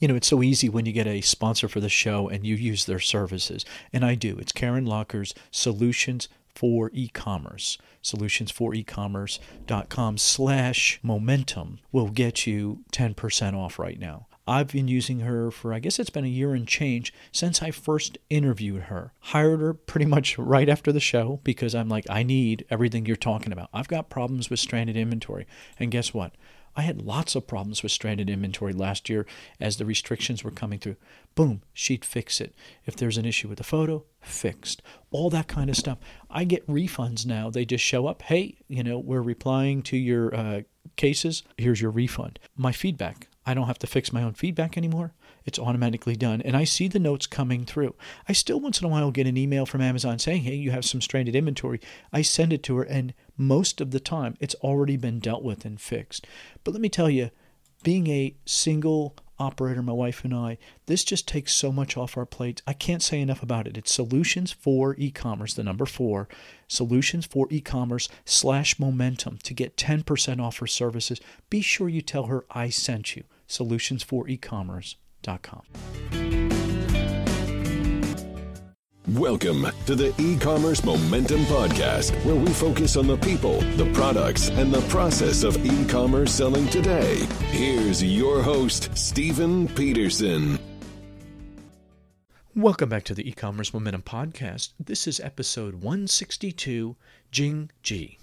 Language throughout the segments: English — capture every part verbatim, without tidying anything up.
You know, it's so easy when you get a sponsor for the show and you use their services. And I do. It's Karen Locker's Solutions for E-commerce. Solutions for e-commerce dot com slash momentum will get you ten percent off right now. I've been using her for, I guess it's been a year and change since I first interviewed her. Hired her pretty much right after the show because I'm like, I need everything you're talking about. I've got problems with stranded inventory. And guess what? I had lots of problems with stranded inventory last year as the restrictions were coming through. Boom, she'd fix it. If there's an issue with the photo, fixed. All that kind of stuff. I get refunds now. They just show up. Hey, you know, we're replying to your uh, cases. Here's your refund. My feedback. I don't have to fix my own feedback anymore. It's automatically done. And I see the notes coming through. I still once in a while get an email from Amazon saying, hey, you have some stranded inventory. I send it to her, and most of the time it's already been dealt with and fixed. But let me tell you, being a single operator, my wife and I, this just takes so much off our plates. I can't say enough about it. It's Solutions for E-commerce, the number four, Solutions for E-commerce slash momentum to get ten percent off her services. Be sure you tell her I sent you. Solutions for e commerce dot com. Welcome to the E-commerce Momentum Podcast, where we focus on the people, the products, and the process of e-commerce selling today. Here's your host, Stephen Peterson. Welcome back to the E-commerce Momentum Podcast. This is episode one sixty-two, Jing Ji.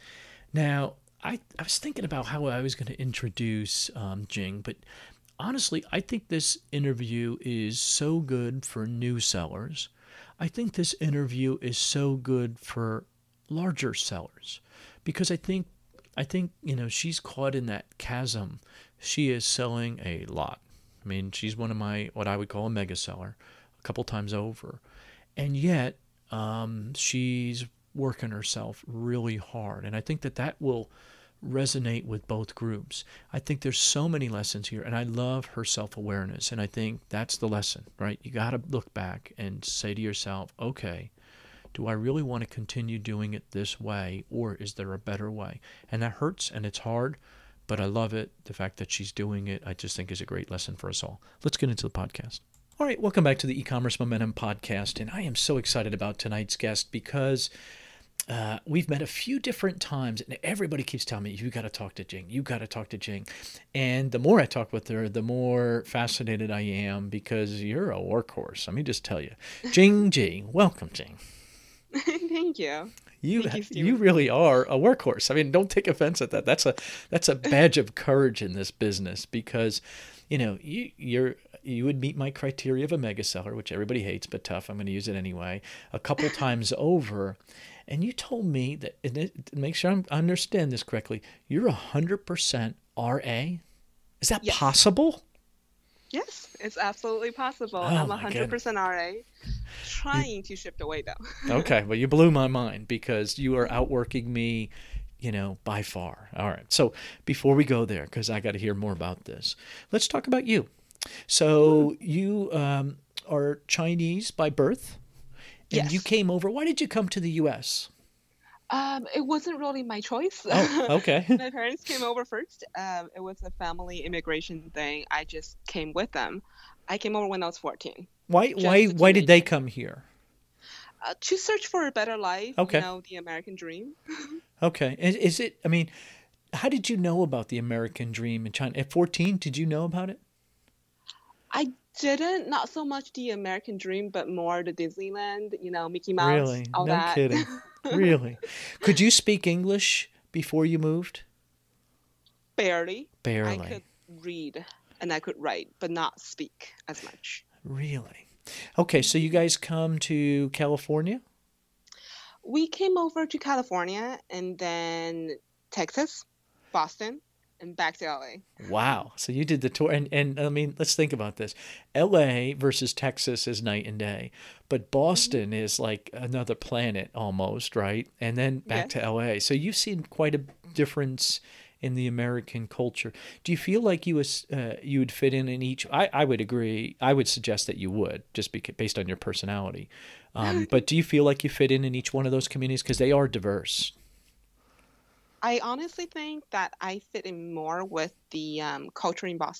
Now, I, I was thinking about how I was going to introduce um, Jing, but honestly, I think this interview is so good for new sellers. I think this interview is so good for larger sellers because I think, I think, you know, she's caught in that chasm. She is selling a lot. I mean, she's one of my, what I would call a mega seller a couple times over. And yet, um, she's working herself really hard. And I think that that will resonate with both groups. I think there's so many lessons here, and I love her self-awareness, and I think that's the lesson, right? You got to look back and say to yourself, okay, do I really want to continue doing it this way, or is there a better way? And that hurts, and it's hard, but I love it. The fact that she's doing it, I just think is a great lesson for us all. Let's get into the podcast. All right, welcome back to the E-commerce Momentum Podcast, and I am so excited about tonight's guest because Uh, we've met a few different times, and everybody keeps telling me, you got to talk to Jing. You got to talk to Jing. And the more I talk with her, the more fascinated I am because you're a workhorse. Let me just tell you. Jing Ji. Welcome, Jing. Thank you. You Thank you, you really are a workhorse. I mean, don't take offense at that. That's a that's a badge of courage in this business because, you know, you you're you would meet my criteria of a mega seller, which everybody hates, but tough. I'm going to use it anyway, a couple times over. And you told me that, and it, make sure I'm, I understand this correctly, you're one hundred percent R A? Is that Yes. possible? Yes, it's absolutely possible. Oh, I'm my one hundred percent R A, trying to shift away though. Okay, well, you blew my mind because you are outworking me, you know, by far. All right, so before we go there, because I got to hear more about this, let's talk about you. So you um, are Chinese by birth, and Yes. you came over. Why did you come to the U S? Um, it wasn't really my choice. Oh, okay. My parents came over first. Um, it was a family immigration thing. I just came with them. I came over when I was fourteen. Why? Just Why? a Why did they teenager. come here? Uh, to search for a better life, Okay. you know, the American dream. Okay. Is, is it? I mean, how did you know about the American dream in China at fourteen? Did you know about it? I didn't, not so much the American dream, but more the Disneyland, you know, Mickey Mouse, Really? all No that. kidding. Really? Could you speak English before you moved? Barely. Barely. I could read and I could write, but not speak as much. Really? Okay, so you guys come to California? We came over to California and then Texas, Boston, and back to L A. Wow. So you did the tour. And, and I mean, let's think about this. L A versus Texas is night and day. But Boston is like another planet almost, right? And then back Yes. to L A. So you've seen quite a difference in the American culture. Do you feel like you was, uh, you would fit in in each? I, I would agree. I would suggest that you would, just beca- based on your personality. Um, but do you feel like you fit in in each one of those communities? Because they are diverse. I honestly think that I fit in more with the um, culture in Boston.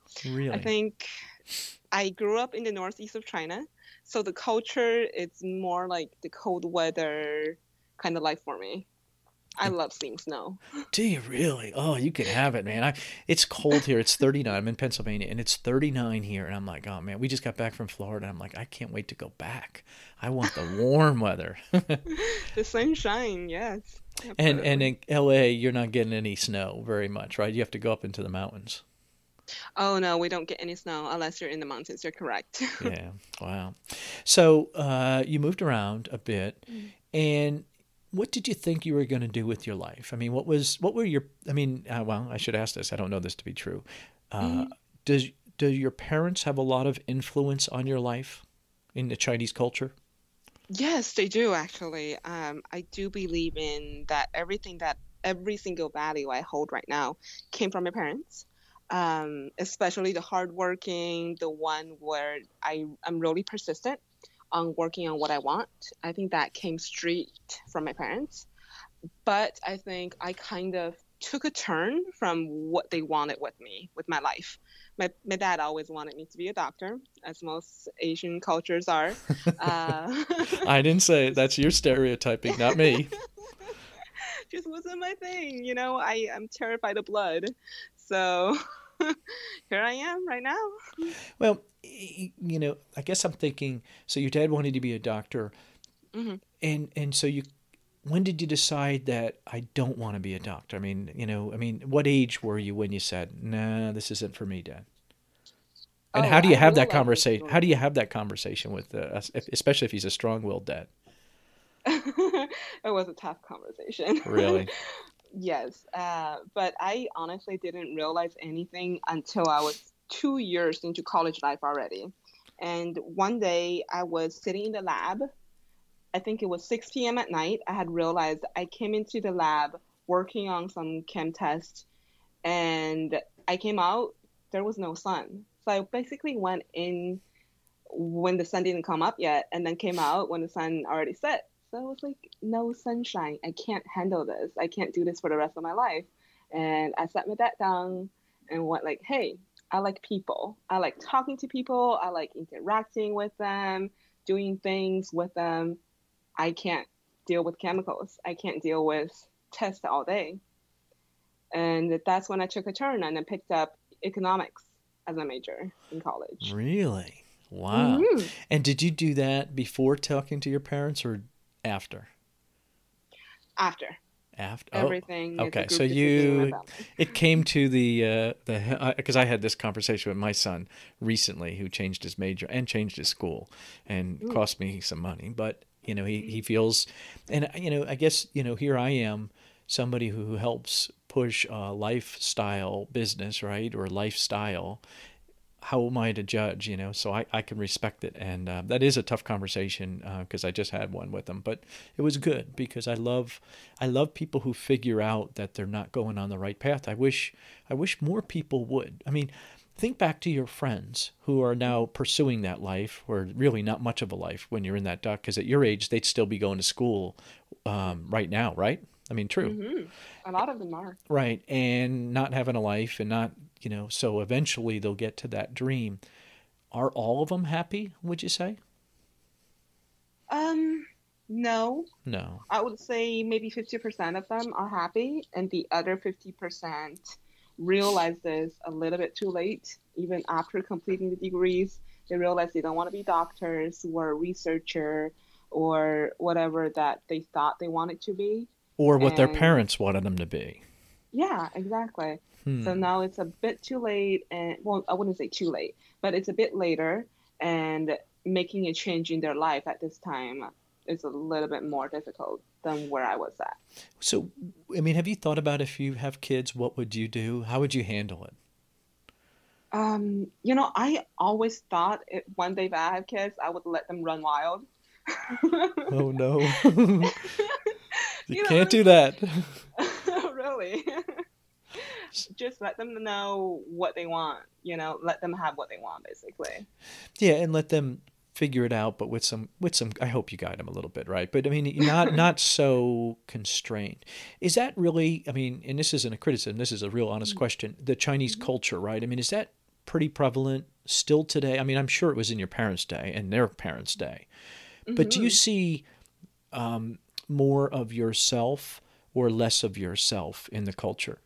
Really? I think I grew up in the northeast of China, so the culture is more like the cold weather kind of life for me. I love seeing snow. Do you really? Oh, you can have it, man. I, it's cold here. It's thirty-nine. I'm in Pennsylvania, and it's thirty-nine here. And I'm like, oh, man, we just got back from Florida. I'm like, I can't wait to go back. I want the warm weather. The sunshine, yes. And Absolutely. and in L A, you're not getting any snow very much, right? You have to go up into the mountains. Oh no, we don't get any snow unless you're in the mountains. You're correct. Yeah. Wow. So uh, you moved around a bit, and what did you think you were going to do with your life? I mean, what was what were your? I mean, uh, well, I should ask this. I don't know this to be true. Uh, does do your parents have a lot of influence on your life in the Chinese culture? Yes, they do actually. Um, I do believe in that everything that every single value I hold right now came from my parents. Um, especially the hardworking, the one where I I'm really persistent on working on what I want. I think that came straight from my parents. But I think I kind of took a turn from what they wanted with me, with my life. My, my dad always wanted me to be a doctor, as most Asian cultures are. Uh, I didn't say it. That's your stereotyping, not me. just wasn't my thing, you know. I am terrified of blood, so here I am right now. Well, y- you know, I guess I'm thinking. So your dad wanted to be a doctor, Hmm. and and so you. When did you decide that I don't want to be a doctor? I mean, you know, I mean, what age were you when you said, "Nah, this isn't for me, Dad"? And Oh, how do you I have that realized this conversation? How was do you have that conversation with, uh, us- if- especially if he's a strong-willed dad? it was a tough conversation. Really? Yes, uh, but I honestly didn't realize anything until I was two years into college life already. And one day I was sitting in the lab. I think it was six p m at night. I had realized I came into the lab working on some chem test, and I came out, there was no sun. So I basically went in when the sun didn't come up yet, and then came out when the sun already set. So I was like, no sunshine. I can't handle this. I can't do this for the rest of my life. And I sat my dad down and went like, hey, I like people. I like talking to people. I like interacting with them, doing things with them. I can't deal with chemicals. I can't deal with tests all day. And that's when I took a turn and I picked up economics as a major in college. Really? Wow. Hmm. And did you do that before talking to your parents or after? After. After? Oh, Everything is a okay. group So decision in my you, family. it came to the uh, the because I had this conversation with my son recently, who changed his major and changed his school, and Ooh. cost me some money. But you know, he he feels, and you know, I guess you know, here I am, somebody who helps push a lifestyle business, right, or lifestyle. How am I to judge, you know? So I, I can respect it. And uh, that is a tough conversation because I just had one with them. But it was good because I love I love people who figure out that they're not going on the right path. I wish I wish more people would. I mean, think back to your friends who are now pursuing that life, or really not much of a life when you're in that dock. Because at your age, they'd still be going to school um, right now, right? I mean, true. Hmm. A lot of them are. Right. And not having a life and not, you know, so eventually they'll get to that dream. Are all of them happy, would you say? Um, no. No. I would say maybe fifty percent of them are happy, and the other fifty percent realize this a little bit too late. Even after completing the degrees, they realize they don't want to be doctors or a researcher or whatever that they thought they wanted to be. Or what their And parents wanted them to be. yeah, exactly. So Hmm. now it's a bit too late, and well, I wouldn't say too late, but it's a bit later, and making a change in their life at this time is a little bit more difficult than where I was at. So, I mean, have you thought about if you have kids, what would you do? How would you handle it? Um, you know, I always thought it, one day if I have kids, I would let them run wild. Oh, no. You You know, can't do that. really. Just let them know what they want, you know, let them have what they want, basically. Yeah, and let them figure it out, but with some with some I hope you guide them a little bit, right? But I mean, not not so constrained. Is that really, I mean, and this isn't a criticism, this is a real honest question, the Chinese culture, right? I mean, is that pretty prevalent still today? I mean, I'm sure it was in your parents' day and their parents' day. But do you see um, more of yourself or less of yourself in the culture?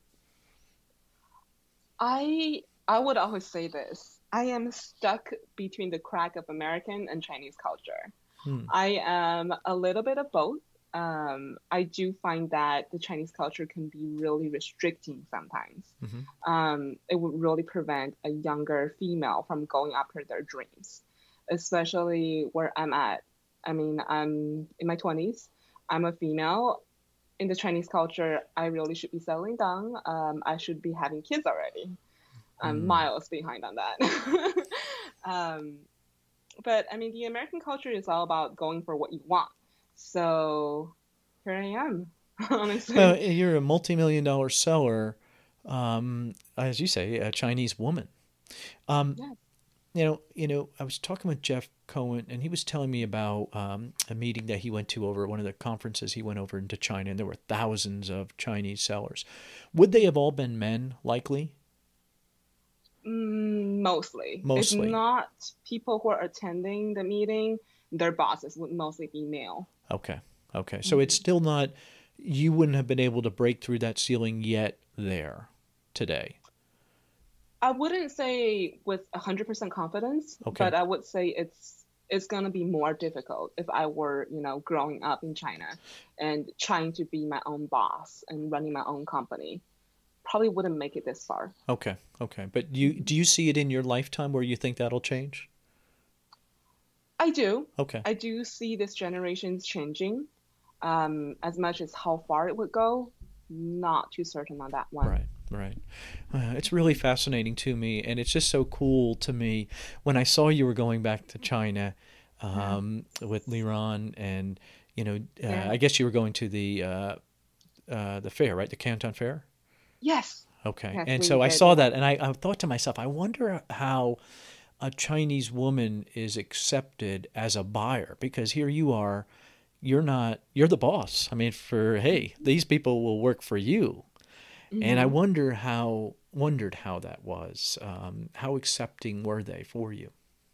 I I would always say this. I am stuck between the crack of American and Chinese culture. Hmm. I am a little bit of both. Um, I do find that the Chinese culture can be really restricting sometimes. Mm-hmm. Um, it would really prevent a younger female from going after their dreams, especially where I'm at. I mean, I'm in my twenties. I'm a female. In the Chinese culture, I really should be settling down. Um, I should be having kids already. I'm Mm. miles behind on that. um, but I mean, the American culture is all about going for what you want. So here I am, honestly. Well, you're a multi-million dollar seller, um, as you say, a Chinese woman. Um, Yeah. You know, you know, I was talking with Jeff Cohen, and he was telling me about um, a meeting that he went to over at one of the conferences. He went over into China, and there were thousands of Chinese sellers. Would they have all been men, likely? Mm, mostly. Mostly. If not people who are attending the meeting, their bosses would mostly be male. Okay. Okay. So it's still not, you wouldn't have been able to break through that ceiling yet there today. I wouldn't say with one hundred percent confidence, Okay. but I would say it's it's going to be more difficult if I were, you know, growing up in China and trying to be my own boss and running my own company. Probably wouldn't make it this far. Okay. Okay. But you do you see it in your lifetime where you think that'll change? I do. Okay. I do see this generation's changing. Um, as much as how far it would go, not too certain on that one. Right, right. Uh, it's really fascinating to me, and it's just so cool to me when I saw you were going back to China um, yeah. with Liran, and you know, uh, yeah. I guess you were going to the uh, uh, the fair, right? The Canton Fair. Yes. Okay, yes, and so I saw that, and I, I thought to myself, I wonder how a Chinese woman is accepted as a buyer, because here you are. You're not, you're the boss. I mean, for, hey, these people will work for you. Mm-hmm. And I wonder how, wondered how that was. Um, how accepting were they for you?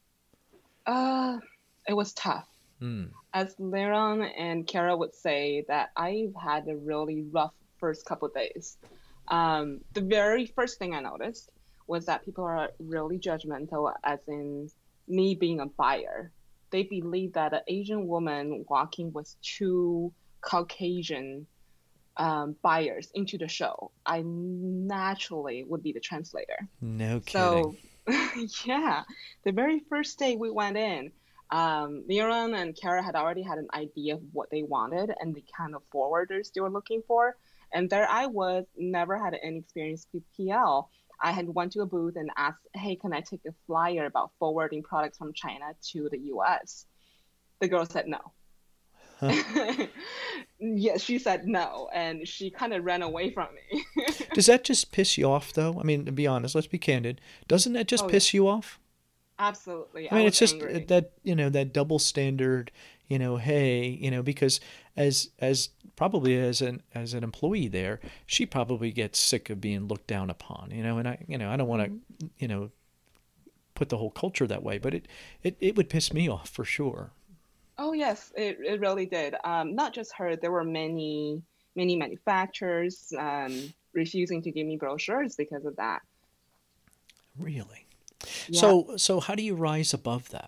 Uh, it was tough. Mm. As Liran and Kara would say, that I've had a really rough first couple of days. Um, the very first thing I noticed was that people are really judgmental, as in me being a buyer. They believe that an Asian woman walking with two Caucasian um, buyers into the show, I naturally would be the translator. No kidding. So, yeah, the very first day we went in, um, Liran and Kara had already had an idea of what they wanted and the kind of forwarders they were looking for. And there I was, never had any experience with P L. I had went to a booth and asked, hey, can I take a flyer about forwarding products from China to the U S? The girl said no. Huh. Yeah, she said no, and she kind of ran away from me. Does that just piss you off, though? I mean, to be honest, let's be candid. Doesn't that just oh, piss yeah. you off? Absolutely. I mean, I it's just angry. that, you know, that double standard, you know, hey, you know, because as as probably as an as an employee there, she probably gets sick of being looked down upon, you know, and I, you know, I don't want to, mm-hmm. you know, put the whole culture that way, but it, it, it would piss me off for sure. Oh, yes, it, it really did. Um, not just her, there were many, many manufacturers um, refusing to give me brochures because of that. Really? Yeah. So, so how do you rise above that?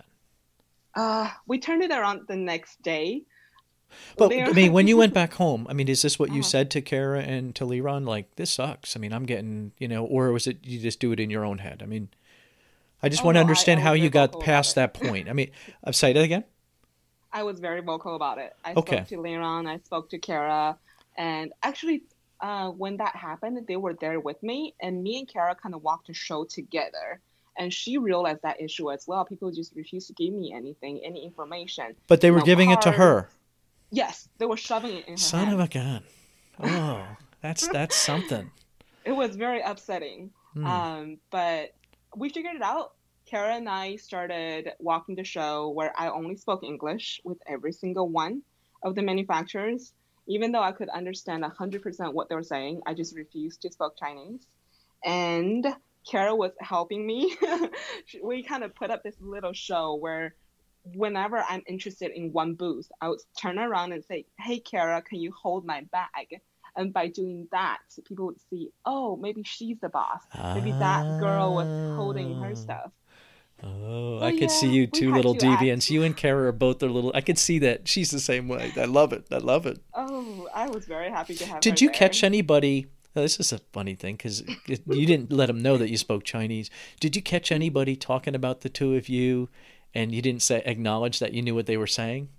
Uh, we turned it around the next day. But I mean, when you went back home, I mean, is this what you uh-huh. said to Kara and to Liran? Like, this sucks. I mean, I'm getting, you know, or was it you just do it in your own head? I mean, I just oh, want to no, understand I, I how you got past it. that point. I mean, I've say that again. I was very vocal about it. I okay. spoke to Liran, I spoke to Kara, and actually, uh, when that happened, they were there with me, and me and Kara kind of walked the show together. And she realized that issue as well. People just refused to give me anything, any information. But they were no giving cards. it to her. Yes, they were shoving it in her Son hand. of a gun. Oh, that's that's something. It was very upsetting. Mm. Um, but we figured it out. Kara and I started walking the show where I only spoke English with every single one of the manufacturers. Even though I could understand one hundred percent what they were saying, I just refused to speak Chinese. And Kara was helping me. We kind of put up this little show where whenever I'm interested in one booth, I would turn around and say, "Hey, Kara, can you hold my bag?" And by doing that, people would see, oh, maybe she's the boss. Maybe that girl was holding her stuff. Oh, So, I could yeah, see you we two had little to deviants. act. You and Kara are both a little. I could see that. She's the same way. I love it. I love it. Oh, I was very happy to have her Did you there. catch anybody? Now, this is a funny thing because you didn't let them know that you spoke Chinese. Did you catch anybody talking about the two of you, and you didn't say acknowledge that you knew what they were saying?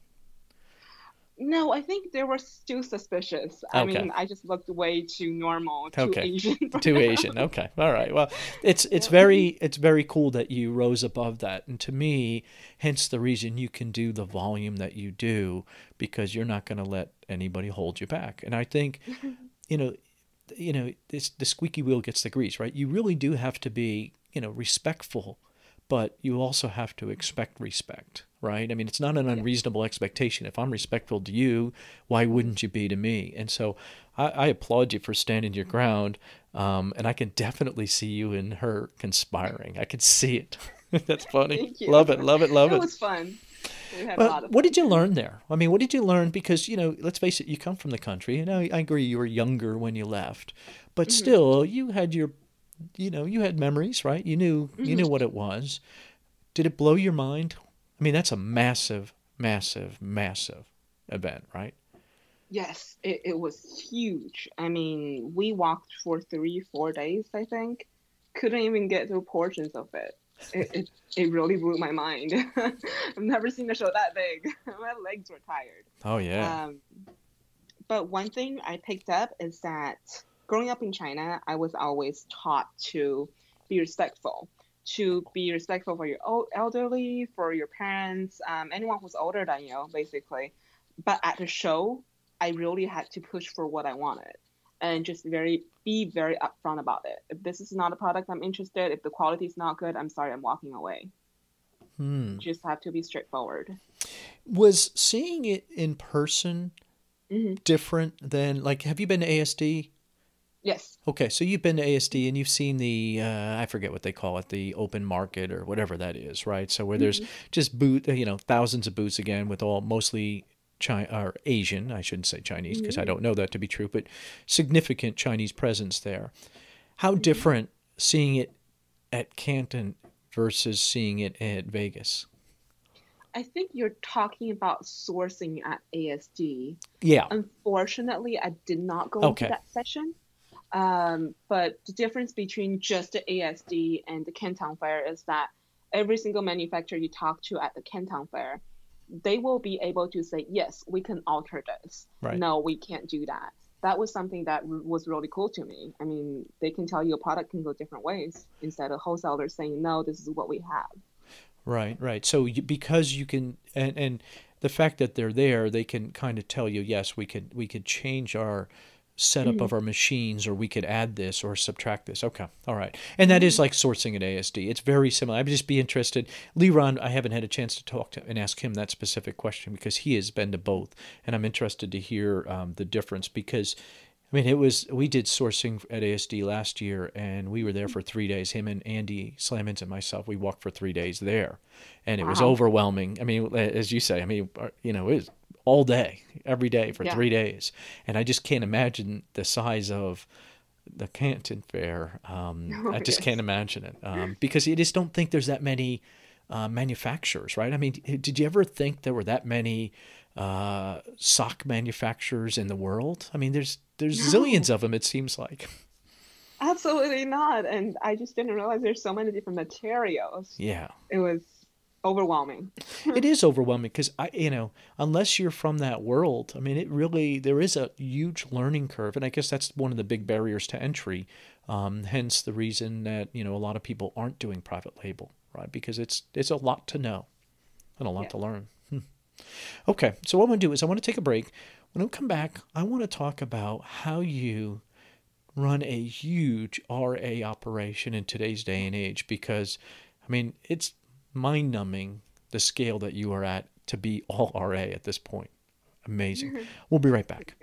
No, I think they were still suspicious. I Okay. mean, I just looked way too normal, too Okay. Asian. for Too them. Asian. Okay. All right. Well, it's it's Yeah. very it's very cool that you rose above that. And to me, hence the reason you can do the volume that you do, because you're not going to let anybody hold you back. And I think, you know, you know, this the squeaky wheel gets the grease, right? You really do have to be, you know, respectful, but you also have to expect respect, right? I mean, it's not an unreasonable expectation. If I'm respectful to you, why wouldn't you be to me? And so I, I applaud you for standing your ground. Um, and I can definitely see you and her conspiring. I can see it. That's funny. Thank you. Love it, love it, love It it. was fun. We had a Well, lot of what fun. did you learn there? I mean, what did you learn? Because, you know, let's face it, you come from the country, and I, I agree you were younger when you left, but Mm-hmm. still, you had your, you know, you had memories, right? You knew, you Mm-hmm. knew what it was. Did it blow your mind? I mean, that's a massive, massive, massive event, right? Yes, it, it was huge. I mean, we walked for three, four days, I think. Couldn't even get through portions of it. It it, it really blew my mind. I've never seen a show that big. My legs were tired. Oh yeah. Um, but one thing I picked up is that growing up in China, I was always taught to be respectful, to be respectful for your old elderly, for your parents, um, anyone who's older than you, basically. But at the show, I really had to push for what I wanted and just very be very upfront about it. If this is not a product I'm interested, if the quality is not good, I'm sorry, I'm walking away. Hmm. Just have to be straightforward. Was seeing it in person hmm different than, like, have you been to A S D? Yes. Okay, so you've been to A S D and you've seen the, uh, I forget what they call it, the open market or whatever that is, right? So where there's just boot, you know, thousands of booths again with all mostly China or Asian, I shouldn't say Chinese because I don't know that to be true, but significant Chinese presence there. How different seeing it at Canton versus seeing it at Vegas? I think you're talking about sourcing at A S D. Yeah. Unfortunately, I did not go Okay. into that session. Um, but the difference between just the A S D and the Canton Fair is that every single manufacturer you talk to at the Canton Fair, they will be able to say, yes, we can alter this. Right. No, we can't do that. That was something that r- was really cool to me. I mean, they can tell you a product can go different ways instead of wholesalers saying, no, this is what we have. Right, right. So you, because you can, and, and the fact that they're there, they can kind of tell you, yes, we could we could change our setup of our machines, or we could add this or subtract this. Okay, all right. And that is like sourcing at A S D. It's very similar. I'd just be interested. Leron, I haven't had a chance to talk to and ask him that specific question because he has been to both, and I'm interested to hear um, the difference because. I mean, it was, we did sourcing at A S D last year and we were there for three days. Him and Andy Slamins and myself, we walked for three days there and it was Wow. overwhelming. I mean, as you say, I mean, you know, it was all day, every day for Yeah. three days. And I just can't imagine the size of the Canton Fair. Um, Oh, I just yes. can't imagine it um, because you just don't think there's that many uh, manufacturers, right? I mean, did you ever think there were that many uh, sock manufacturers in the world? I mean, there's there's No. zillions of them. It seems like. Absolutely not. And I just didn't realize there's so many different materials. Yeah, It was overwhelming. it is overwhelming because I, you know, unless you're from that world, I mean, it really there is a huge learning curve, and I guess that's one of the big barriers to entry. Um, hence the reason that you know a lot of people aren't doing private label, right? Because it's it's a lot to know and a lot Yeah. to learn. Hmm. Okay, so what I'm going to do is I want to take a break. When I come back, I want to talk about how you run a huge R A operation in today's day and age because, I mean, it's mind-numbing the scale that you are at to be all R A at this point. Amazing. We'll be right back.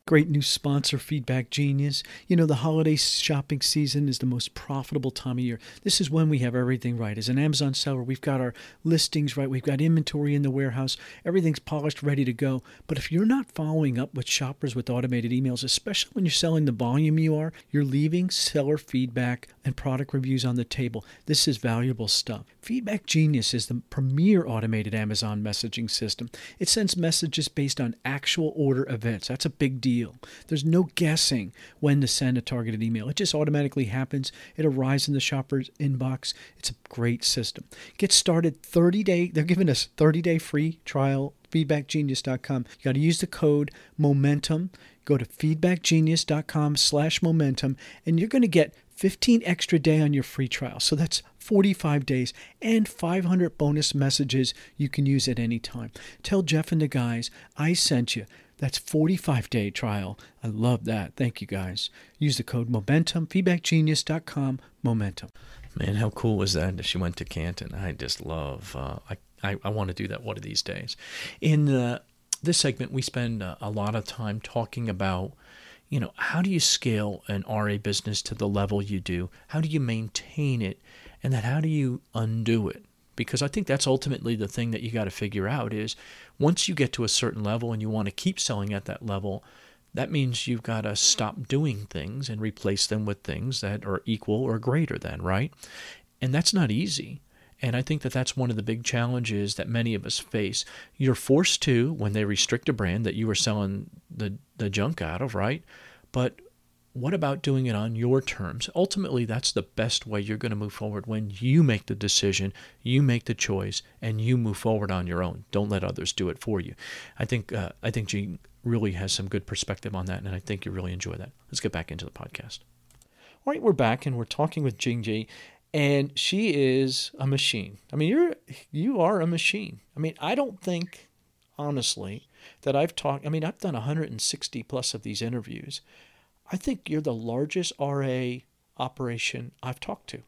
Great new sponsor, Feedback Genius. You know, the holiday shopping season is the most profitable time of year. This is when we have everything right. As an Amazon seller, we've got our listings right. We've got inventory in the warehouse. Everything's polished, ready to go. But if you're not following up with shoppers with automated emails, especially when you're selling the volume you are, you're leaving seller feedback and product reviews on the table. This is valuable stuff. Feedback Genius is the premier automated Amazon messaging system. It sends messages based on actual order events. That's a big deal. There's no guessing when to send a targeted email. It just automatically happens. It arrives in the shopper's inbox. It's a great system. Get started thirty day. They're giving us thirty day free trial. feedback genius dot com. You got to use the code momentum. Go to feedback genius dot com slash momentum, and you're going to get fifteen extra day on your free trial. So that's forty-five days and five hundred bonus messages you can use at any time. Tell Jeff and the guys I sent you. That's forty-five day trial. I love that. Thank you, guys. Use the code momentum, feedback genius dot com, momentum. Man, how cool was that that she went to Canton? I just love, uh, I, I, I want to do that one of these days. In uh, this segment, we spend uh, a lot of time talking about, you know, how do you scale an R A business to the level you do? How do you maintain it? And then how do you undo it? Because I think that's ultimately the thing that you got to figure out is once you get to a certain level and you want to keep selling at that level, that means you've got to stop doing things and replace them with things that are equal or greater than, right? And that's not easy. And I think that that's one of the big challenges that many of us face. You're forced to when they restrict a brand that you were selling the, the junk out of, right? But what about doing it on your terms? Ultimately, that's the best way you're going to move forward when you make the decision, you make the choice, and you move forward on your own. Don't let others do it for you. I think uh, I think Jean really has some good perspective on that, and I think you really enjoy that. Let's get back into the podcast. All right, we're back, and we're talking with Jing-Ji, and she is a machine. I mean, you're you are a machine. I mean, I don't think, honestly, that I've talked. I mean, I've done one hundred sixty plus of these interviews. I think you're the largest R A operation I've talked to.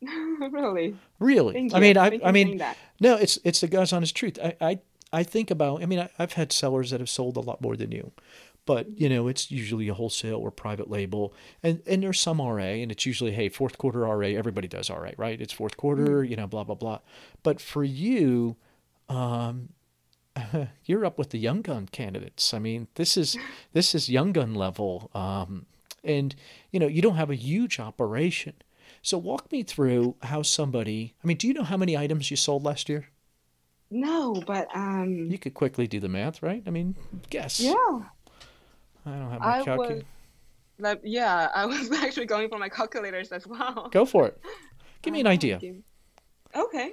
Really? Really? Thank I you. mean, I, Thank I you mean, saying that. no, it's it's the God's honest truth. I, I, I think about. I mean, I, I've had sellers that have sold a lot more than you, but you know, it's usually a wholesale or private label, and and there's some R A, and it's usually hey, fourth quarter R A. Everybody does R A, right? It's fourth quarter, mm-hmm. you know, blah blah blah. But for you, um. you're up with the young gun candidates. I mean, this is this is young gun level, um, and you know you don't have a huge operation. So walk me through how somebody. I mean, do you know how many items you sold last year? No, but um, you could quickly do the math, right? I mean, guess. Yeah. I don't have my I calculator. was, like, yeah, I was actually going for my calculators as well. Go for it. Give me an idea. Okay.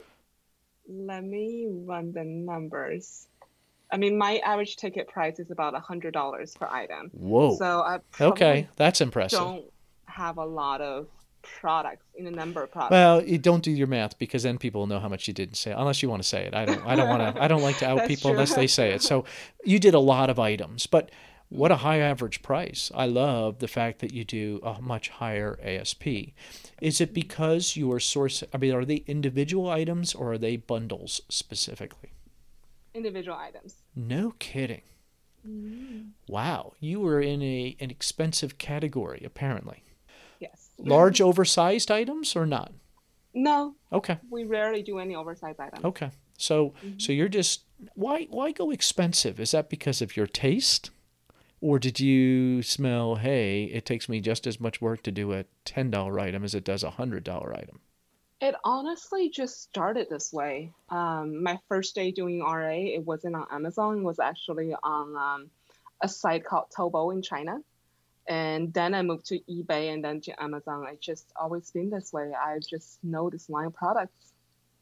Let me run the numbers. I mean, my average ticket price is about one hundred dollars per item. Whoa. So I okay, that's impressive. don't have a lot of products in a number of products. Well, you don't do your math because then people will know how much you didn't say, unless you want to say it. I don't. I don't want to. I don't like to out That's people true. unless they say it. So you did a lot of items, but what a high average price. I love the fact that you do a much higher A S P. Is it because you are sourcing? I mean, are they individual items or are they bundles specifically? Individual items. No kidding. Mm-hmm. Wow, you were in a an expensive category apparently. Yes. Large oversized items or not? No. Okay. We rarely do any oversized items. Okay. So mm-hmm. so you're just why why go expensive? Is that because of your taste? Or did you smell, hey, it takes me just as much work to do a ten dollar item as it does a one hundred dollar item? It honestly just started this way. Um, my first day doing R A, it wasn't on Amazon. It was actually on um, a site called Taobao in China. And then I moved to eBay and then to Amazon. It's just always been this way. I just know this line of products.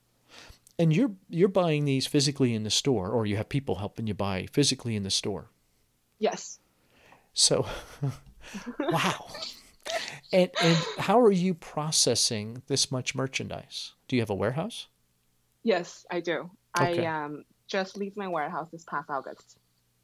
And you're you're buying these physically in the store, or you have people helping you buy physically in the store? Yes. So, wow. And and how are you processing this much merchandise? Do you have a warehouse? Yes, I do. Okay. I um just leased my warehouse this past August.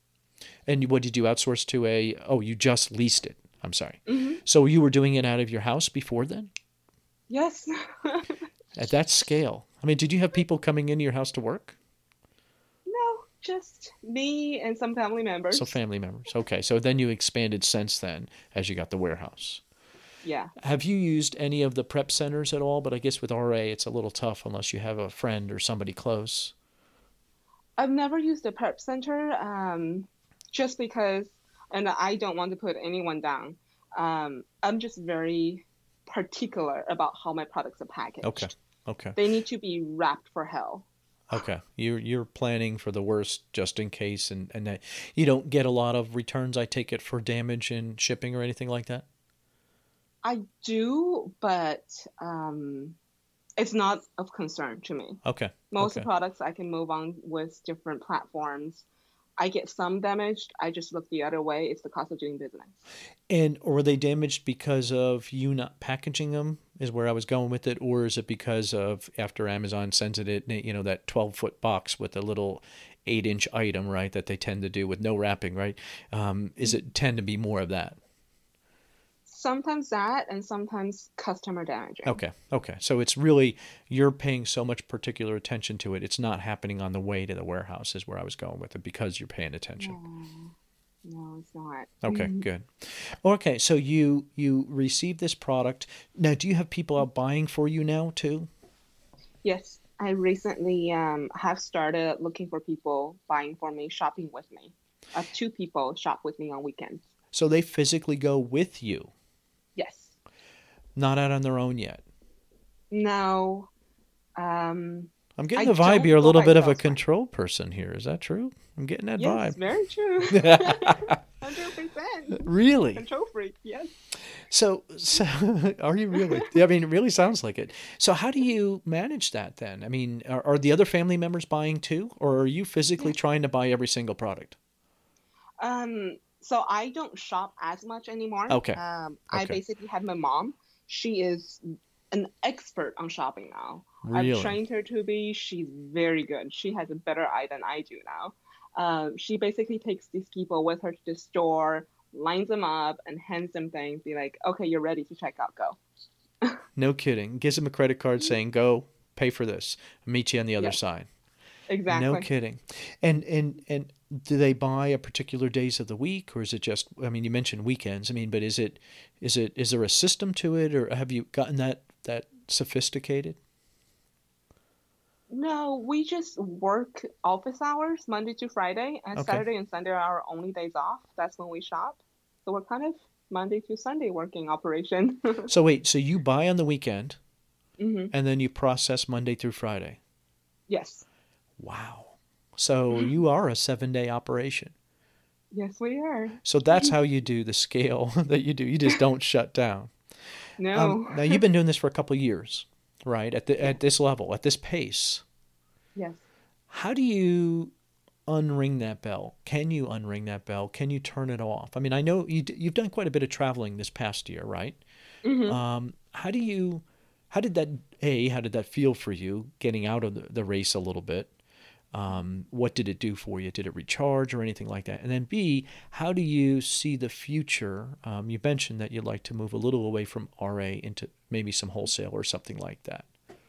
And what did you outsource to a, oh, you just leased it. I'm sorry. Mm-hmm. So you were doing it out of your house before then? Yes. At that scale. I mean, did you have people coming into your house to work? No. Just me and some family members. So family members. Okay. So then you expanded since then as you got the warehouse. Yeah. Have you used any of the prep centers at all? But I guess with R A, it's a little tough unless you have a friend or somebody close. I've never used a prep center um, just because, and I don't want to put anyone down. Um, I'm just very particular about how my products are packaged. Okay. Okay. They need to be wrapped for hell. Okay. You're you're planning for the worst just in case, and, and that you don't get a lot of returns, I take it, for damage in shipping or anything like that? I do, but um, it's not of concern to me. Okay. Most okay. of the products I can move on with different platforms. I get some damaged. I just look the other way. It's the cost of doing business. And were they damaged because of you not packaging them, is where I was going with it? Or is it because of after Amazon sends it, you know, that twelve foot box with a little eight inch item, right, that they tend to do with no wrapping, right? Um, is it tend to be more of that? Sometimes that, and sometimes customer damaging. Okay. Okay. So it's really, you're paying so much particular attention to it. It's not happening on the way to the warehouse is where I was going with it, because you're paying attention. No, no it's not. Okay, good. Okay. So you, you received this product. Now, do you have people out buying for you now too? Yes. I recently um, have started looking for people buying for me, shopping with me. I have two people shop with me on weekends. So they physically go with you? Yes. Not out on their own yet? No. Um, I'm getting I the vibe don't you're a go little by bit of a sales control person here. Is that true? I'm getting that yes, vibe. very true. one hundred percent. Really? Control freak, yes. So, so are you really? I mean, it really sounds like it. So how do you manage that then? I mean, are, are the other family members buying too? Or are you physically trying to buy every single product? Um... So I don't shop as much anymore. Okay. Um, okay. I basically have my mom. She is an expert on shopping now. Really? I've trained her to be. She's very good. She has a better eye than I do now. Um, she basically takes these people with her to the store, lines them up, and hands them things. Be like, okay, you're ready to check out. Go. No kidding. Gives them a credit card saying, go pay for this. I'll meet you on the other yes. side. Exactly. No kidding. And, and, and do they buy a particular days of the week, or is it just, I mean, you mentioned weekends. I mean, but is it, is it, is there a system to it, or have you gotten that, that sophisticated? No, we just work office hours Monday to Friday, and Okay. Saturday and Sunday are our only days off. That's when we shop. So we're kind of Monday to Sunday working operation. So wait, so you buy on the weekend, hmm and then you process Monday through Friday. Yes. Wow. So you are a seven day operation. Yes, we are. So that's how you do the scale that you do. You just don't shut down. No. Um, now you've been doing this for a couple of years, right? At the, at this level, at this pace. Yes. How do you unring that bell? Can you unring that bell? Can you turn it off? I mean, I know you, you've done quite a bit of traveling this past year, right? hmm Um, how do you, how did that, A, how did that feel for you getting out of the, the race a little bit? Um, what did it do for you? Did it recharge or anything like that? And then B, how do you see the future? Um, you mentioned that you'd like to move a little away from R A into maybe some wholesale or something like that.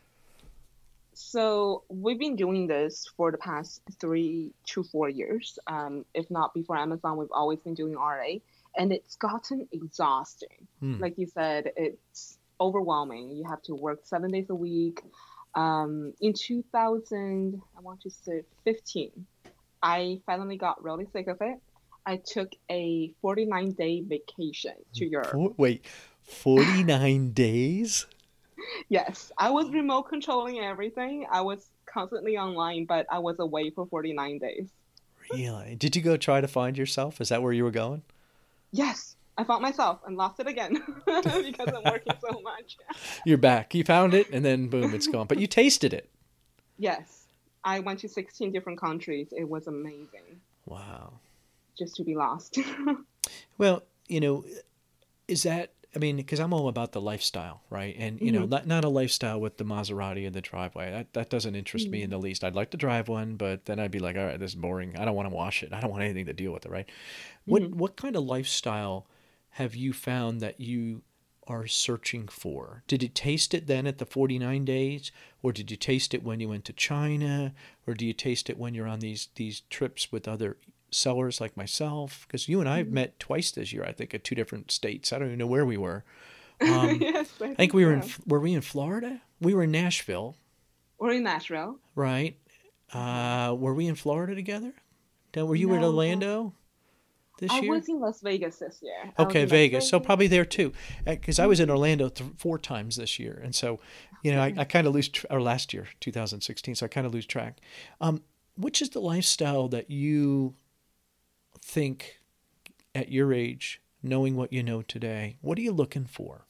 So we've been doing this for the past three to four years. Um, if not before Amazon, we've always been doing R A, and it's gotten exhausting. Hmm. Like you said, it's overwhelming. You have to work seven days a week. Um, in two thousand, I want to say fifteen, I finally got really sick of it. I took a forty-nine day vacation to Europe. Four, wait, forty-nine days? Yes, I was remote controlling everything. I was constantly online, but I was away for forty-nine days. Really? Did you go try to find yourself? Is that where you were going? Yes, I found myself and lost it again because I'm working so much. You're back. You found it, and then boom, it's gone. But you tasted it. Yes, I went to sixteen different countries. It was amazing. Wow. Just to be lost. Well, you know, is that, I mean, because I'm all about the lifestyle, right? And, you know, Mhm. not, not a lifestyle with the Maserati in the driveway. That, that doesn't interest me in the least. I'd like to drive one, but then I'd be like, all right, this is boring. I don't want to wash it. I don't want anything to deal with it, right? What, Mhm. what kind of lifestyle have you found that you are searching for? Did you taste it then at the forty-nine days, or did you taste it when you went to China, or do you taste it when you're on these these trips with other sellers like myself? Because you and I have Mhm. met twice this year, I think, at two different states. I don't even know where we were. Um, Yes, I I think think we were in, so. were we in Florida? We were in Nashville, Or in Nashville. right? Uh, were we in Florida together? No, were you at No, Orlando this I year? was in Las Vegas this year. I was Okay, in Las Vegas. So probably Vegas. there too, because I was in Orlando th- four times this year, and so, you know, I, I kind of lose tr- or last year, two thousand sixteen. So I kind of lose track. Um, which is the lifestyle that you think at your age, knowing what you know today, what are you looking for?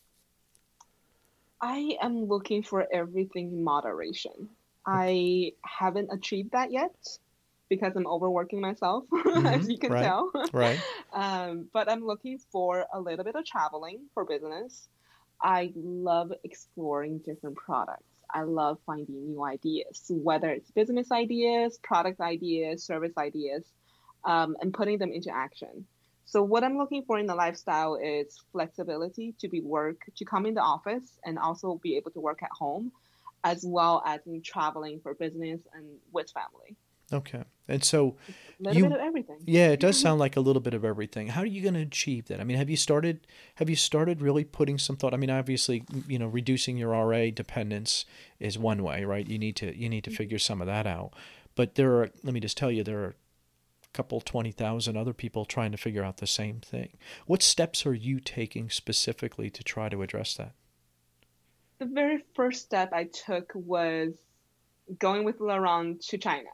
I am looking for everything in moderation. I haven't achieved that yet because I'm overworking myself, Mm-hmm. as you can Right. tell. Right. Um, but I'm looking for a little bit of traveling for business. I love exploring different products. I love finding new ideas, whether it's business ideas, product ideas, service ideas, um, and putting them into action. So what I'm looking for in the lifestyle is flexibility to be work, to come in the office and also be able to work at home, as well as in traveling for business and with family. Okay. And so A little bit you, of everything. yeah, it does sound like a little bit of everything. How are you going to achieve that? I mean, have you started, have you started really putting some thought? I mean, obviously, you know, reducing your R A dependence is one way, right? You need to, you need to figure some of that out. But there are, let me just tell you, there are a couple twenty thousand other people trying to figure out the same thing. What steps are you taking specifically to try to address that? The very first step I took was going with Laurent to China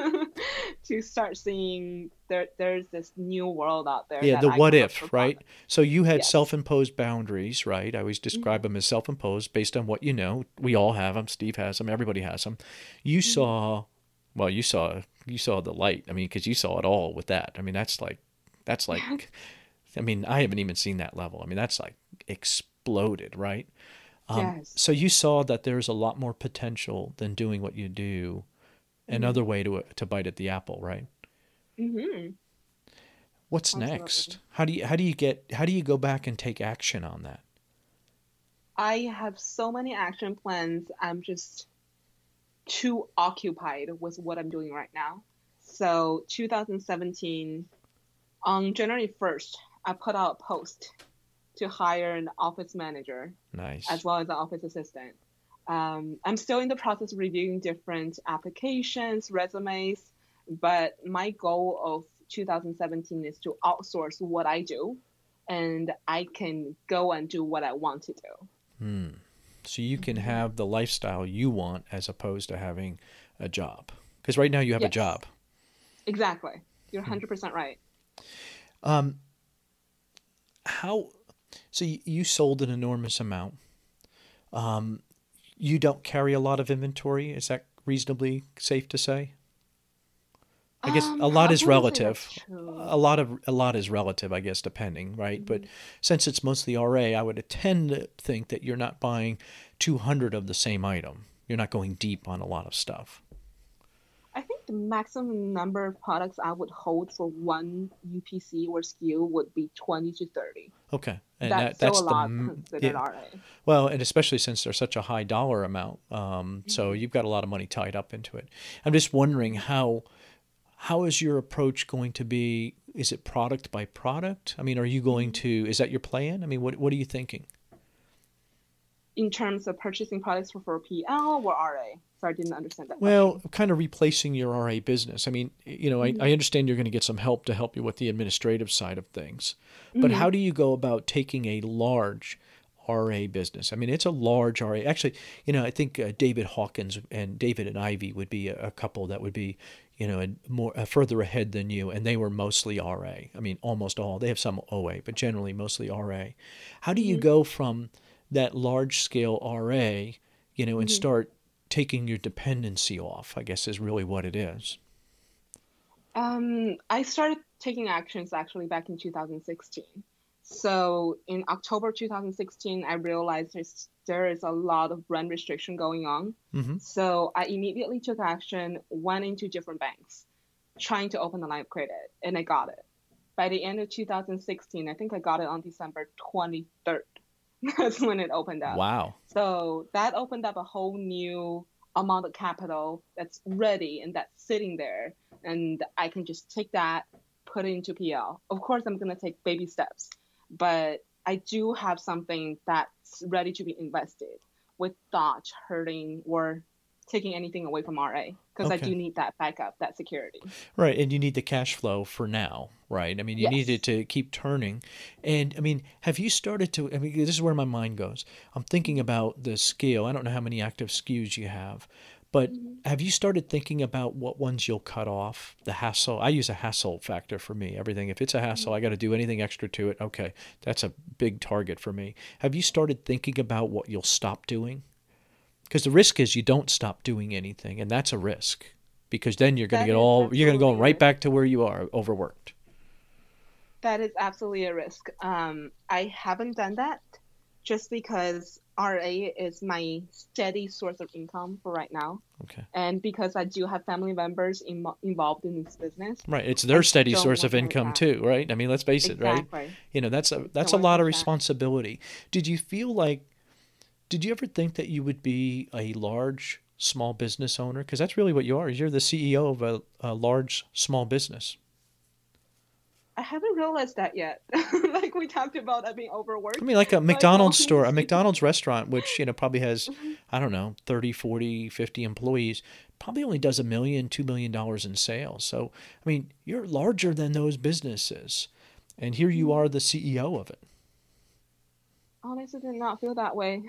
to start seeing there there's this new world out there Yeah, that the I what can look for if, right? products. So you had Yes. self-imposed boundaries, right? I always describe Mhm. them as self-imposed based on what you know. We all have them. Steve has them. Everybody has them. You Mhm. saw, well, you saw, you saw the light. I mean, because you saw it all with that. I mean, that's like, that's like, I mean, I haven't even seen that level. I mean, that's like exploded, right? Um, Yes. so you saw that there's a lot more potential than doing what you do. Mhm. Another way to to bite at the apple, right? Mhm. What's next? Absolutely. How do you how do you get how do you go back and take action on that? I have so many action plans. I'm just too occupied with what I'm doing right now. So two thousand seventeen, on January first, I put out a post to hire an office manager Nice. as well as an office assistant. Um, I'm still in the process of reviewing different applications, resumes, but my goal of two thousand seventeen is to outsource what I do and I can go and do what I want to do. Hmm. So you can Mhm. have the lifestyle you want as opposed to having a job. Because right now you have a Yes, job. exactly. You're Hmm. one hundred percent right. Um, how? So you, you sold an enormous amount. Um, you don't carry a lot of inventory. Is that reasonably safe to say? I guess a Um, lot I is wouldn't say that's relative. true. A lot of a lot is relative, I guess, depending, right? But Mhm. since it's mostly R A, I would tend to think that you're not buying two hundred of the same item. You're not going deep on a lot of stuff. I think the maximum number of products I would hold for one U P C or S K U would be twenty to thirty. Okay, and That's that still a that's the lot m- considered yeah. R A. Well, and especially since they're such a high dollar amount, um, so Mhm. you've got a lot of money tied up into it. I'm just wondering how how is your approach going to be? Is it product by product? I mean, are you going Mhm. to? Is that your plan? I mean, what what are you thinking? In terms of purchasing products for, for P L or R A? Sorry, I didn't understand that Well, question. kind of replacing your R A business. I mean, you know, I, Mhm. I understand you're going to get some help to help you with the administrative side of things, but Mhm. how do you go about taking a large R A business? I mean, it's a large R A. Actually, you know, I think uh, David Hawkins and David and Ivy would be a, a couple that would be, you know, a more uh, further ahead than you, and they were mostly R A. I mean, almost all. They have some O A, but generally mostly R A. How do you Mhm. go from that large scale R A, you know, and Mhm. start taking your dependency off, I guess is really what it is. Um, I started taking actions actually back in two thousand sixteen. So in October two thousand sixteen, I realized there's, there is a lot of brand restriction going on. Mm-hmm. So I immediately took action, went into different banks, trying to open a line of credit, and I got it. By the end of two thousand sixteen, I think I got it on December twenty-third. That's when it opened up. Wow. So that opened up a whole new amount of capital that's ready and that's sitting there. And I can just take that, put it into P L. Of course, I'm going to take baby steps, but I do have something that's ready to be invested without hurting or taking anything away from R A, because Okay. I do need that backup, that security. Right, and you need the cash flow for now, right? I mean, you Yes. need it to keep turning. And I mean, have you started to, I mean, this is where my mind goes. I'm thinking about the scale. I don't know how many active S K Us you have, but have you started thinking about what ones you'll cut off? The hassle. I use a hassle factor for me. Everything. If it's a hassle, I got to do anything extra to it. Okay, that's a big target for me. Have you started thinking about what you'll stop doing? Because the risk is you don't stop doing anything, and that's a risk. Because then you're going to That get is all, you're going to go absolutely a right risk. back to where you are, overworked. That is absolutely a risk. Um, I haven't done that just because R A is my steady source of income for right now. Okay. And because I do have family members in, involved in this business. Right. It's their I steady don't source want of to income that. too, right? I mean, let's face it, right? Exactly. You know, that's a that's a Don't lot want of that. responsibility. Did you feel like, did you ever think that you would be a large small business owner? Because that's really what you are. You're the C E O of a, a large small business. I haven't realized that yet. Like we talked about, I've been overworked. I mean, like a But McDonald's store, a honestly- McDonald's restaurant, which, you know, probably has, I don't know, thirty, forty, fifty employees, probably only does a million, two million dollars in sales. So, I mean, you're larger than those businesses. And here you are the C E O of it. Honestly, did not feel that way.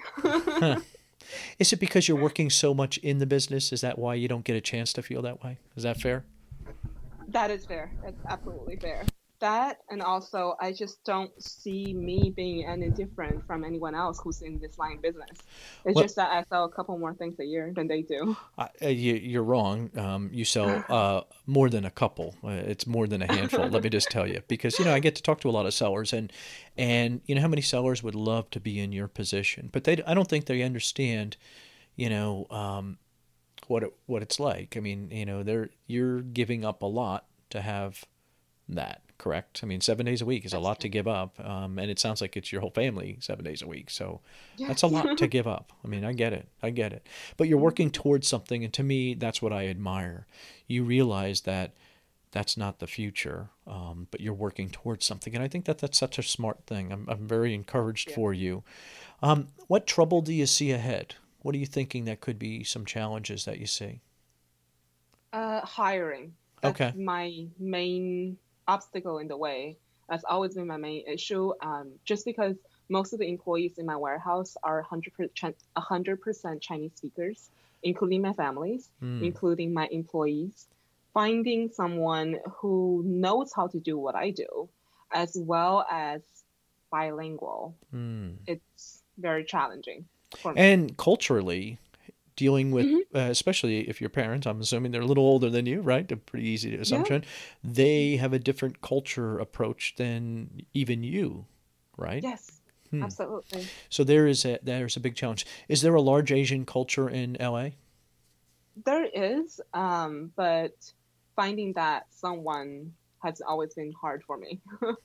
Is it because you're working so much in the business? Is that why you don't get a chance to feel that way? Is that fair? That is fair. That's absolutely fair. That, and also I just don't see me being any different from anyone else who's in this line of business. It's Well- just that I sell a couple more things a year than they do. Uh, you, you're wrong. Um, you sell uh, more than a couple. Uh, it's more than a handful. Let me just tell you, because you know I get to talk to a lot of sellers, and and you know how many sellers would love to be in your position, but they I don't think they understand, you know, um, what it, what it's like. I mean, you know, they're you're giving up a lot to have that. Correct. I mean, seven days a week is a That's lot true. to give up, um, and it sounds like it's your whole family seven days a week. So that's a lot to give up. I mean, I get it. I get it. But you're working towards something, and to me, that's what I admire. You realize that that's not the future, um, but you're working towards something, and I think that that's such a smart thing. I'm I'm very encouraged Yeah. for you. Um, what trouble do you see ahead? What are you thinking that could be some challenges that you see? Uh, hiring. That's Okay. my main obstacle in the way. That's always been my main issue. Um, just because most of the employees in my warehouse are one hundred percent Chinese speakers, including my families, Hmm. including my employees. Finding someone who knows how to do what I do, as well as bilingual, Hmm. it's very challenging for me. And culturally, dealing with, Mm-hmm. uh, especially if your parents, I'm assuming they're a little older than you, right? A pretty easy assumption. They have a different culture approach than even you, right? Yes, Hmm. absolutely. So there is a there's a big challenge. Is there a large Asian culture in L A? There is, um, but finding that someone has always been hard for me.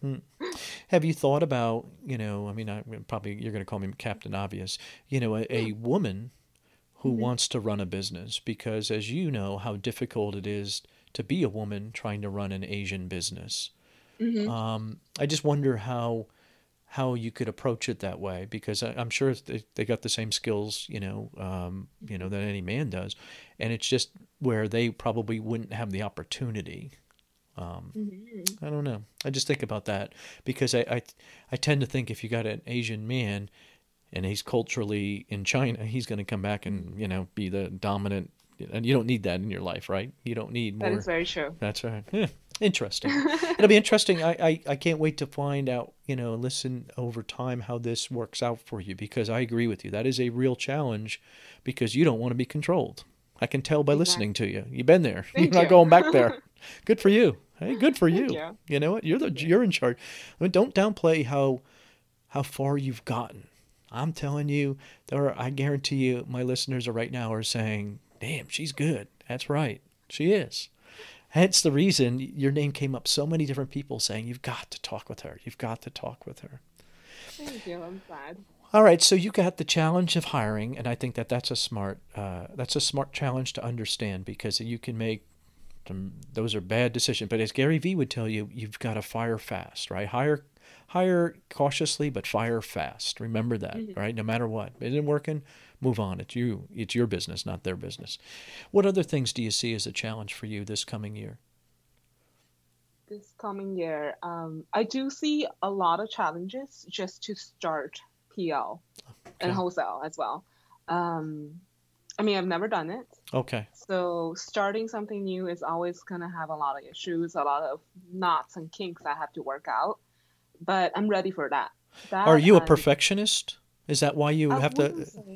Have you thought about, you know, I mean, I probably you're going to call me Captain Obvious, you know, a, a woman who Mhm. wants to run a business, because as you know how difficult it is to be a woman trying to run an Asian business. Mhm. Um, I just wonder how how you could approach it that way, because I, I'm sure they, they got the same skills, you know, um, you know, that any man does, and it's just where they probably wouldn't have the opportunity. Um, Mhm. I don't know. I just think about that because I, I I tend to think if you got an Asian man and he's culturally in China, he's going to come back and, you know, be the dominant, and you don't need that in your life, right? You don't need more. That is very true. That's right. Yeah. Interesting. It'll be interesting. I, I, I can't wait to find out, you know, listen over time how this works out for you, because I agree with you. That is a real challenge because you don't want to be controlled. I can tell by listening to you. You've been there. Thank You're not you. going back there. Good for you. Hey, good for you. Thank you. You know what? You're the you're in charge. I mean, don't downplay how how far you've gotten. I'm telling you, there are, I guarantee you, my listeners are right now are saying, "Damn, she's good." That's right, she is. Hence the reason your name came up. So many different people saying, "You've got to talk with her. You've got to talk with her." Thank you. I'm sad. All right, so you got the challenge of hiring, and I think that that's a smart uh, that's a smart challenge to understand because you can make some, those are bad decisions. But as Gary Vee would tell you, you've got to fire fast, right? Hire hire cautiously, but fire fast. Remember that, Mm-hmm. right? No matter what, it isn't working, move on. It's you. It's your business, not their business. What other things do you see as a challenge for you this coming year? This coming year, um, I do see a lot of challenges just to start P L and Okay. wholesale as well. Um, I mean, I've never done it. Okay. So starting something new is always going to have a lot of issues, a lot of knots and kinks I have to work out. But I'm ready for that. Are That you a and perfectionist? Is that why you I have wouldn't to? say.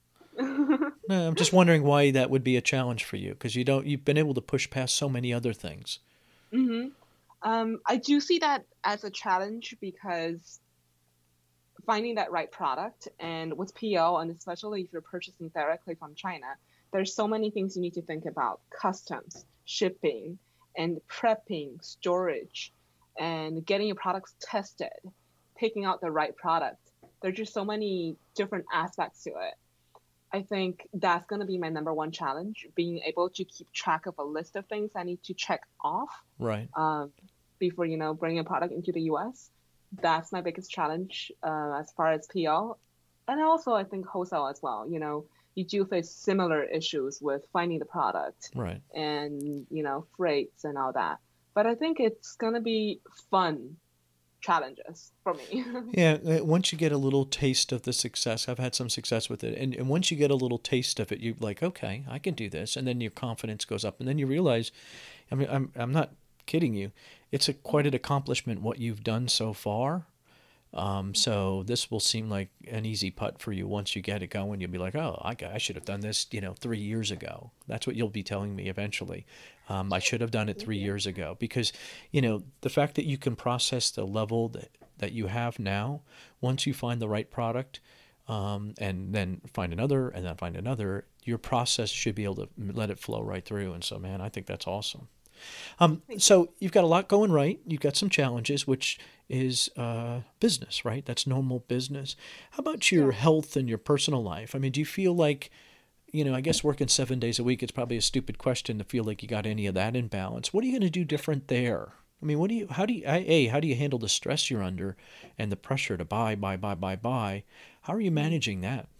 No, I'm just wondering why that would be a challenge for you because you don't. You've been able to push past so many other things. hmm Um, I do see that as a challenge because finding that right product and with P L, and especially if you're purchasing directly from China, there's so many things you need to think about: customs, shipping, and prepping, storage, and getting your products tested, picking out the right product. There's just so many different aspects to it. I think that's going to be my number one challenge, being able to keep track of a list of things I need to check off Right. um, before, you know, bringing a product into the U S. That's my biggest challenge uh, as far as P L. And also, I think wholesale as well. You know, you do face similar issues with finding the product Right. and, you know, freights and all that. But I think it's going to be fun challenges for me. Yeah, uh, once you get a little taste of the success, I've had some success with it. And, and once you get a little taste of it, you like, okay, I can do this. And then your confidence goes up. And then you realize, I mean, I'm, I'm not kidding you. It's a quite an accomplishment what you've done so far. Um, so this will seem like an easy putt for you once you get it going. You'll be like, oh, I, I should have done this, you know, three years ago. That's what you'll be telling me eventually. Um, I should have done it three years ago because, you know, the fact that you can process the level that, that you have now, once you find the right product, um, and then find another and then find another, your process should be able to let it flow right through. And so, man, I think that's awesome. Um, so you've got a lot going right. You've got some challenges, which is uh, business, right? That's normal business. How about your Yeah. health and your personal life? I mean, do you feel like, you know, I guess working seven days a week, it's probably a stupid question to feel like you got any of that in balance. What are you going to do different there? I mean, what do you, how do you, A, how do you handle the stress you're under and the pressure to buy, buy, buy, buy, buy? How are you managing that?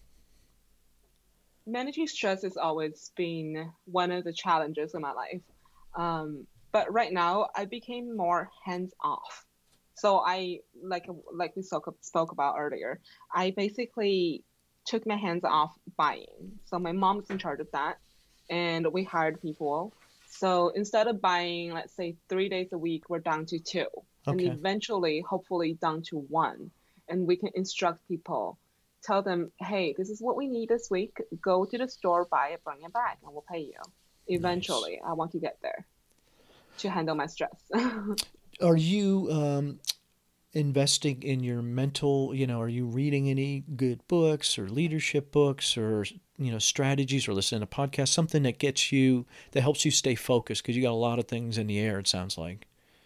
Managing stress has always been one of the challenges in my life. Um, but right now, I became more hands off. So I like like we spoke spoke about earlier. I basically took my hands off buying. So my mom's in charge of that, and we hired people. So instead of buying, let's say three days a week, we're down to two, and Okay. eventually, hopefully, down to one. And we can instruct people, tell them, hey, this is what we need this week. Go to the store, buy it, bring it back, and we'll pay you. Eventually, I want to get there to handle my stress. Are you um, investing in your mental, you know, are you reading any good books or leadership books or, you know, strategies or listening to podcasts, something that gets you, that helps you stay focused because you got a lot of things in the air, it sounds like.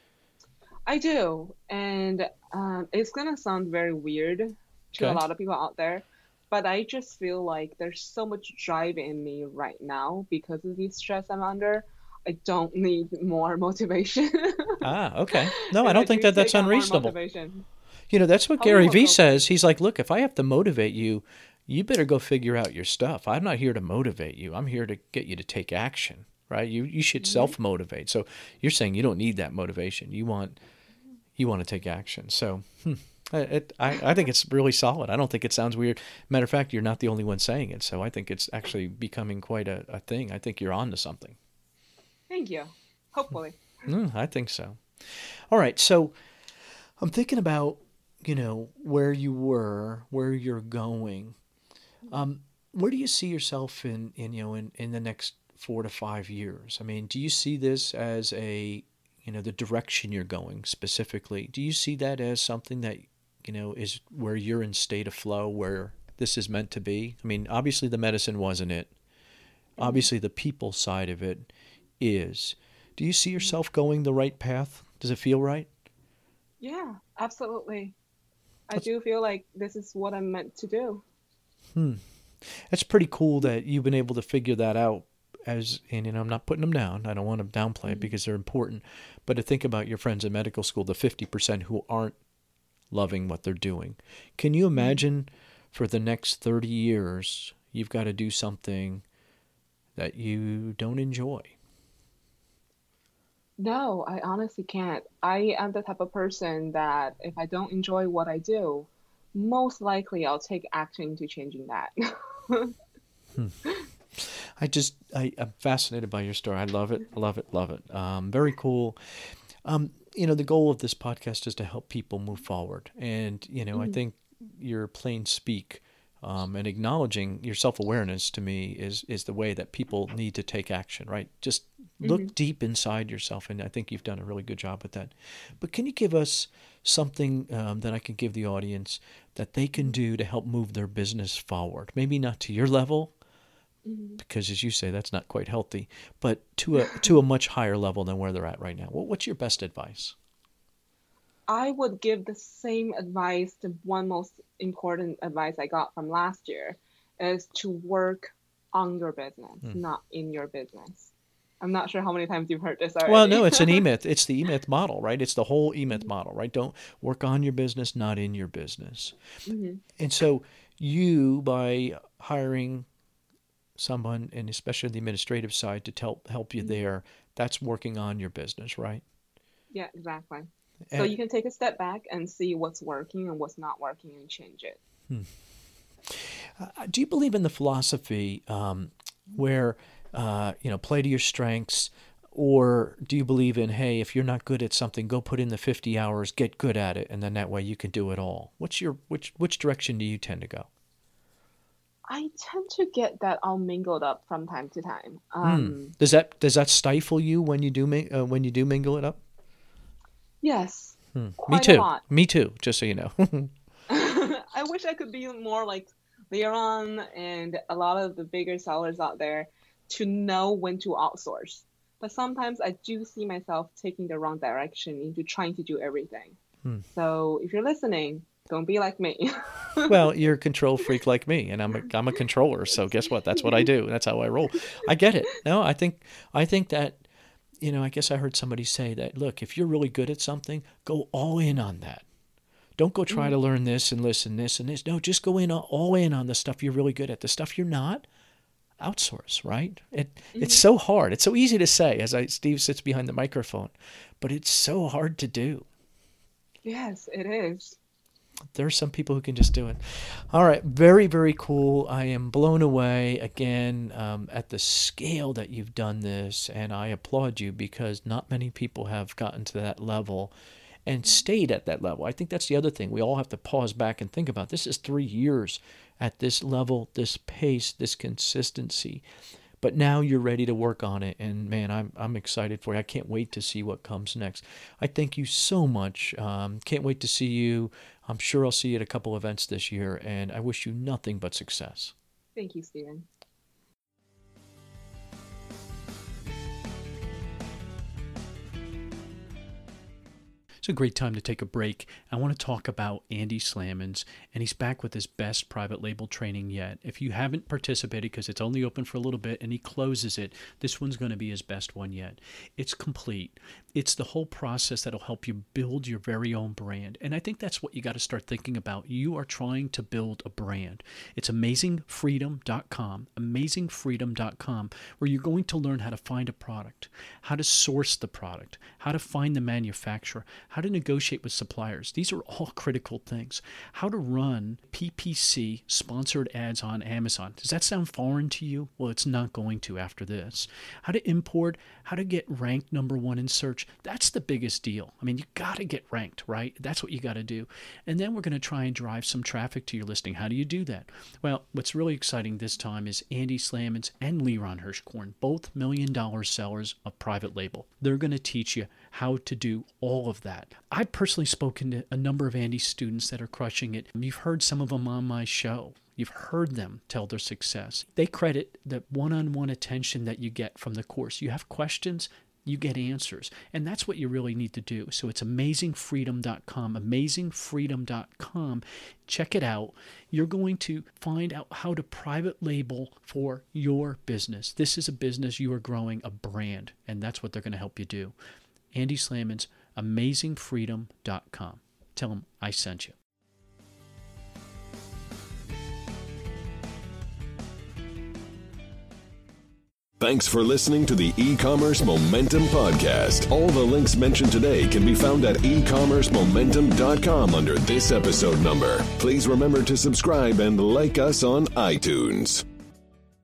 I do. And um, it's going to sound very weird to a Okay. lot of people out there, but I just feel like there's so much drive in me right now because of the stress I'm under. I don't need more motivation. Ah, okay. No, I If I don't think do that that's take on more unreasonable. motivation, You know, that's what oh, Gary no, Vee go for it. says. He's like, look, if I have to motivate you, you better go figure out your stuff. I'm not here to motivate you. I'm here to get you to take action, right? You you should Mhm. self-motivate. So you're saying you don't need that motivation. You want you want to take action. So hmm, I- it, I, I think it's really solid. I don't think it sounds weird. Matter of fact, you're not the only one saying it. So I think it's actually becoming quite a, a thing. I think you're on to something. Thank you. Hopefully. Mm, I think so. All right. So I'm thinking about, you know, where you were, where you're going. Um, where do you see yourself in, in you know, in, in the next four to five years? I mean, do you see this as a, you know, the direction you're going specifically? Do you see that as something that, you know, is where you're in state of flow, where this is meant to be? I mean, obviously the medicine wasn't it. Obviously the people side of it is. Do you see yourself going the right path? Does it feel right? Yeah, absolutely. I do feel like this is what I'm meant to do. Hmm. That's pretty cool that you've been able to figure that out. As and you know, I'm not putting them down. I don't want to downplay it because they're important. But to think about your friends in medical school, the fifty percent who aren't loving what they're doing. Can you imagine for the next thirty years, you've got to do something that you don't enjoy? No, I honestly can't. I am the type of person that if I don't enjoy what I do, most likely I'll take action to changing that. hmm. I just, I, I'm fascinated by your story. I love it, love it, love it. Um, very cool. Um, you know, the goal of this podcast is to help people move forward. And, you know, mm-hmm. I think your plain speak um, and acknowledging your self-awareness to me is, is the way that people need to take action, right? Just look mm-hmm. deep inside yourself. And I think you've done a really good job with that. But can you give us something um, that I can give the audience that they can do to help move their business forward? Maybe not to your level, because as you say, that's not quite healthy, but to a to a much higher level than where they're at right now. Well, what's your best advice? I would give the same advice. The one most important advice I got from last year is to work on your business, hmm. not in your business. I'm not sure how many times you've heard this already. Well, no, it's an E-Myth. It's the E-Myth model, right? It's the whole E-Myth model, right? Don't work on your business, not in your business. Mm-hmm. And so you, by hiring someone, and especially the administrative side, to help help you there, that's working on your business, right? Yeah, exactly. And so you can take a step back and see what's working and what's not working and change it. Hmm. Uh, do you believe in the philosophy um, where, uh, you know, play to your strengths, or do you believe in, hey, if you're not good at something, go put in the fifty hours, get good at it, and then that way you can do it all? What's your which which direction do you tend to go? I tend to get that all mingled up from time to time. Um, mm. Does that does that stifle you when you do uh, when you do mingle it up? Yes. Hmm. Me too. Me too. Just so you know. I wish I could be more like Leon and a lot of the bigger sellers out there to know when to outsource. But sometimes I do see myself taking the wrong direction into trying to do everything. Hmm. So if you're listening, don't be like me. Well, you're a control freak like me, and I'm a, I'm a controller. So guess what? That's what I do. That's how I roll. I get it. No, I think I think that, you know, I guess I heard somebody say that, look, if you're really good at something, go all in on that. Don't go try mm. to learn this and listen this and this. No, just go in all in on the stuff you're really good at. The stuff you're not, outsource, right? It mm-hmm. It's so hard. It's so easy to say as I Steve sits behind the microphone, but it's so hard to do. Yes, it is. There are some people who can just do it. All right. Very, very cool. I am blown away again um, at the scale that you've done this. And I applaud you because not many people have gotten to that level and stayed at that level. I think that's the other thing. We all have to pause back and think about this is three years at this level, this pace, this consistency. But now you're ready to work on it, and man, I'm I'm excited for you. I can't wait to see what comes next. I thank you so much. Um, can't wait to see you. I'm sure I'll see you at a couple events this year, and I wish you nothing but success. Thank you, Stephen. It's a great time to take a break. I want to talk about Andy Slamans, and he's back with his best private label training yet. If you haven't participated, because it's only open for a little bit and he closes it, this one's going to be his best one yet. It's complete. It's the whole process that'll help you build your very own brand. And I think that's what you got to start thinking about. You are trying to build a brand. It's amazing freedom dot com, amazing freedom dot com, where you're going to learn how to find a product, how to source the product, how to find the manufacturer, how to negotiate with suppliers. These are all critical things. How to run P P C, sponsored ads on Amazon. Does that sound foreign to you? Well, it's not going to after this. How to import, how to get ranked number one in search. That's the biggest deal. I mean, you got to get ranked, right? That's what you got to do. And then we're going to try and drive some traffic to your listing. How do you do that? Well, what's really exciting this time is Andy Slamans and Leron Hirschkorn, both million dollar sellers of private label. They're going to teach you how to do all of that. I've personally spoken to a number of Andy's students that are crushing it. You've heard some of them on my show. You've heard them tell their success. They credit the one-on-one attention that you get from the course. You have questions, you get answers. And that's what you really need to do. So it's amazing freedom dot com, amazing freedom dot com. Check it out. You're going to find out how to private label for your business. This is a business you are growing, a brand, and that's what they're going to help you do. Andy Slamans, amazing freedom dot com. Tell them I sent you. Thanks for listening to the E-Commerce Momentum Podcast. All the links mentioned today can be found at e commerce momentum dot com under this episode number. Please remember to subscribe and like us on iTunes.